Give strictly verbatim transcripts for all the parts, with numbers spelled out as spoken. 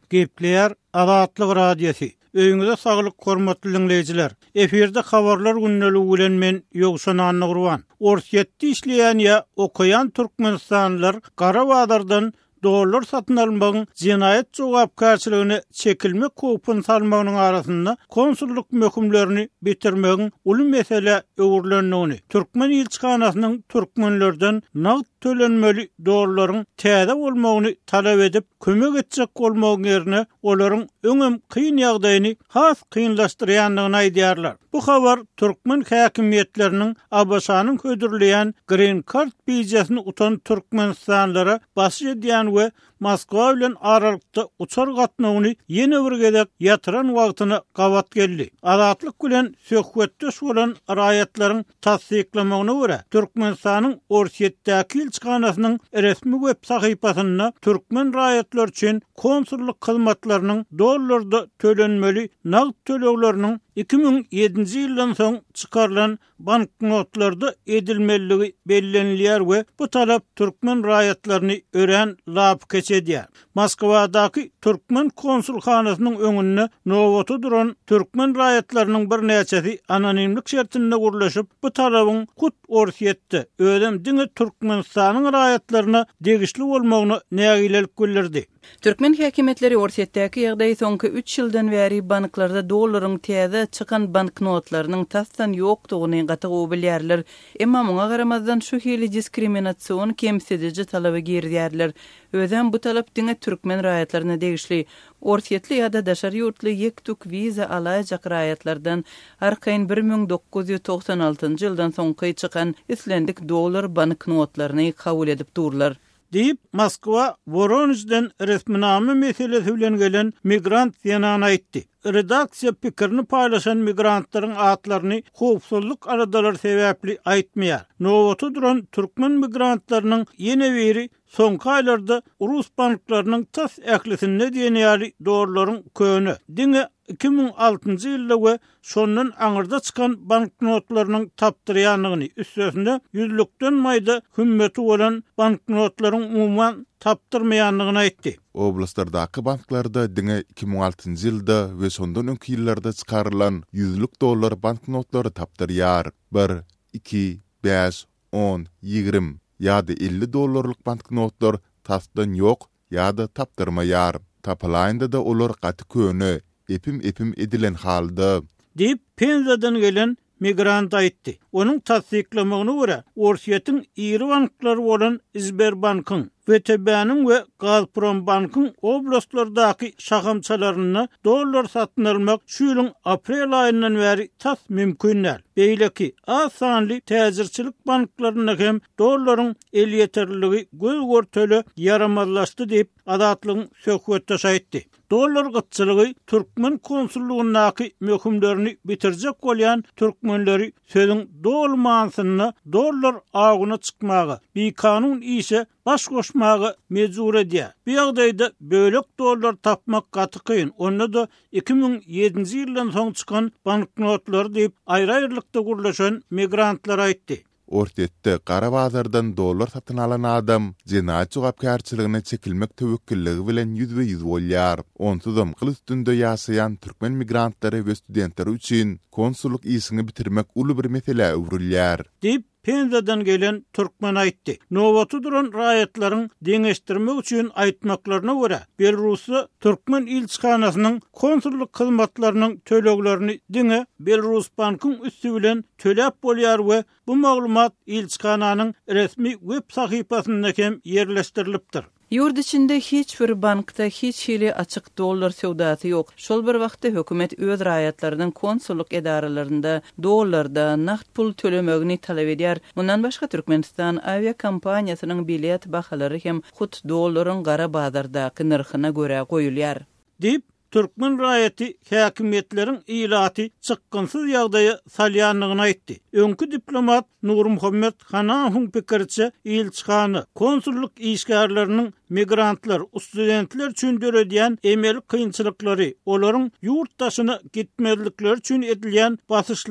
Gepleyer Azatlyk Radiosi. Öýüňize saglyk hormatly dinleýijiler. Eferde habarlar günnäli bilen men Ýogşan Annygurban. Orsiýetde işleýän ýa okuyan türkmenistanlylar Garabadardan dolar satın almagyň jinayet jogapkarçylygyny çekilmek hukukyn salmagynyň arasynda konsulluk möhümlerini bitirmegiň uly mesele öwürlenýäni. Türkmen ilçikanasynyň türkmenlerden nagd tölenmeli dolarlaryň täze bolmagyny talap edip kömek etjek bolmagyň ýerine olaryň öňem kyn ýagdaýyny has kynlaşdyrýanlygyny aýdýarlar. Bu habar Türkmen häkimiýetleriniň Abaşanyň hödürleýän Green Card bijasyny utan türkmenistanlara basy edýän we Moskwa bilen aralykda uçar gatnawyny ýene bir gezek ýatyran wagtyna gawat geldi. Azatlyk bilen söhbetdeş bolan raýatlaryň tasdiklamagyna görä, Türkmenistanyň Orsiýetdäki ilçikanasynyň resmi web sahypasynda türkmen raýatlar üçin konsulluk hyzmatlarynyň dollarda tölenmeli nagd tölegleriniň iki ming ýedinji ýyldan soň çykarylan banknotlarda edilmeligi bellenilýär we bu talap türkmen raýatlaryny ören lap geçedýär. Moskwadaky türkmen konsulxanasynyň öňünde nowata duran türkmen raýatlarynyň bir näçesi anonimlik şertinde gurlaşyp bu talabyň kut Orsiýetde ödem diňe Türkmenistanyň raýatlaryna degişli bolmagyny nägilelik bildirdi. Türkmen häkimetleri Orsiýetdäki ýagdaý soňky üç ýyldan bäri banklarda dollaryň täze çykan banknotlarynyň tasdan ýokdugyny gatyg bilýärler. Emma muňa garamazdan şu hili diskriminasiýon kemsedici talaby girýärler. Ödem bu talap diňe türkmen raýatlaryna degişli. Orsiýetli ýa-da daşary ýurtly ýektuk wiza alaýjak raýatlardan arkaýyn bir ming dokuz ýüz toksan altynjy ýyldan soňky çykan islendik dollar banknotlaryny kabul edip durlar. Deyip Moskwa Voronezden resminame meselesi bilen gelen migrant ýanyna aýtdy. Redaksiýa pikirini paýlaşan migrantlaryň atlaryny howpsuzlyk aradalar sebäpli aýtmaýar. Nowata duran türkmen migrantlarynyň ýene biri soňky aýlarda Rus banklarynyň tas ählisinde diýenýäri dolarlaryň köni. Diňe iki ming altynjy ýylda we şondan aňyrda çykan banknotlarynyň tapdyrýanlygyny, üstesinde yüzlükden maýda hümmeti bolan banknotlaryň umuman tapdyrmaýanlygyny aýtdy. Oblastlardaky banklarda diňe iki ming altynjy ýylda we şondan öňki ýyllarda çykarylan yüzlük dolar banknotlary tapdyrýar. bir, iki, beş, on, ýygrimi ýa-da elli dolarlyk banknotlar tasdan ýok ýa-da tapdyrmaýar. Tapylaýynda da olar gaty köni, epim epim edilen halda. Deyip Penzadan gelen migrant aýtdy. Onuň tasdiklamagyna görä, Orsiýetiň iri banklary bolan Sberbankyň, V T B'niň we Gazprom bankyň oblastlardaky şahamçalaryny dollar satyn almak şu ýylyň aprel aýyndan bäri tas mümkinler. Beýleki az sanly täzirçilik banklaryna hem dollaryň el ýeterligi göz görteli yaramazlaşdy diýip Azatlygyň söhbetdeş aýtdy. Dollar gytçylygy türkmen konsullugynaky möhümlerini bitirjek bolýan türkmenleri sözüň dolmansyny dollar agyna çykmagy, bikanun işe baş goşmagy mejbur edýär. Bu ýagdaýda bölek dollar tapmak gaty kyn. Onda da iki ming ýedinji ýyldan soň çykan banknotlar diýip aýry-aýrylykda gurlaşan migrantlar aýtdy. Orsiýetde Garabazardan dolar satyn alan adam jinayet jogapkarçylygyna çekilmek töwekkilligi bilen ýüzbe ýüz bolýar. Onsuzam gyl üstünde ýaşaýan türkmen migrantlary we studentler üçin konsulluk işini bitirmek uly bir mesele öwrülýär. Deyip Penzadan gelen türkmen aýtdy. Nowata duran raýatlaryň deňeşdirmek üçin aýtmaklaryna görä, Belarusy türkmen ilçikanasynyň konsulluk hyzmatlarynyň töleglerini diňe Belarus bankyň üstü bilen töläp bolýar we bu maglumat ilçikananyň resmi web sahypasynda hem ýerleşdirilipdir. Yurt içinde hiç bir bankta hiç hili açık dolar sevdası yok. Şol bir vaqtda hökümet öz raýatlarynyň konsulluk edaralarynda dollarda naqd pul tölemegini talap edýär. Bundan başga Türkmenistan avia kompaniýasynyň bilet bahalary hem hut dollaryň gara bazardaky narhyna görä goýulýar. Dip Türkmen raýaty häkimiýetleriň ilaty çykgynsyz ýagdaýa salýanlygyny aýtdy. Öňkü diplomat Nur Muhammed Hanahuň pikirçe ilçikany konsulluk işgärleriniň migrantlar, studentler üçin döredýän emel kynçylyklary, olaryň ýurtdaşyna gitmezlikleri üçin edilýän basyşlaryň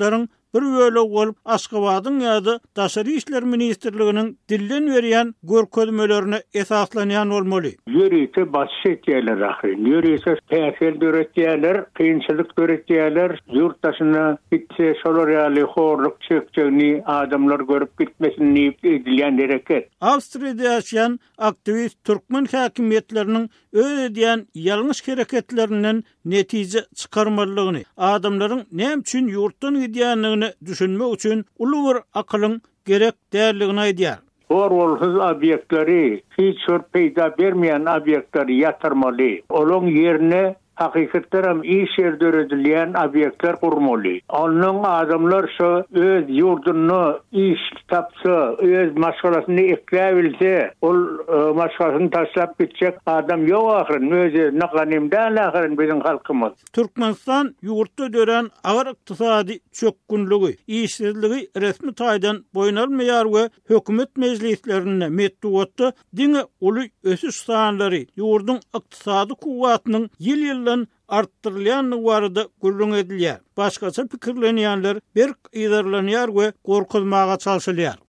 bir bölek bolup Aşgabatyň ýa-da Daşary işler ministrliginiň dillen berýän görkezmelerine esaslanýan bolmaly. Yürüyse başşet yerler ahir. Yürüyse tehsil döretýärler, kynçylyk döretýärler, yurttaşyna gitse şolar ýaly horluk çökçegini adamlar görüp gitmesin diýip edilýän hereket. Awstriýada ýaşaýan aktivist türkmen häkimetleriniň öz edýän ýalňyş hereketlerinden netije çykarmalygyny, adamlaryň näme üçin ýurtdan gidýänligini düşünmek üçin uly bir akylyň gerek därligini aýdýar. Horolsuz obyektleri, hiç şor peýda bermeýän obyektleri ýatyrmaly. Olaň ýerine hakykatlaram iş yer döredilýän obyektler kurmaly. Onuň adamlar şu öz ýurduny iş tapsa, öz maşgalasyny eklebilse, ol maşgalasyny taşlap gitjek adam ýok ahyryn, özü nakanymdan ahyryn biziň halkymyz. Türkmenistan ýurtda dören agyr ykdysady çökgünligi, işsizligi resmi taýdan boýnalmaýar we hökümet mejlislerinde metduatda diňe uly ösüş sanlary ýurdun ykdysady kuwwatynyň ýyl arttırılyan barada gurrun edilýär. Başgaça pikirlenýänler bir ýydarlanýar we gorkuzmaga çalşylýar.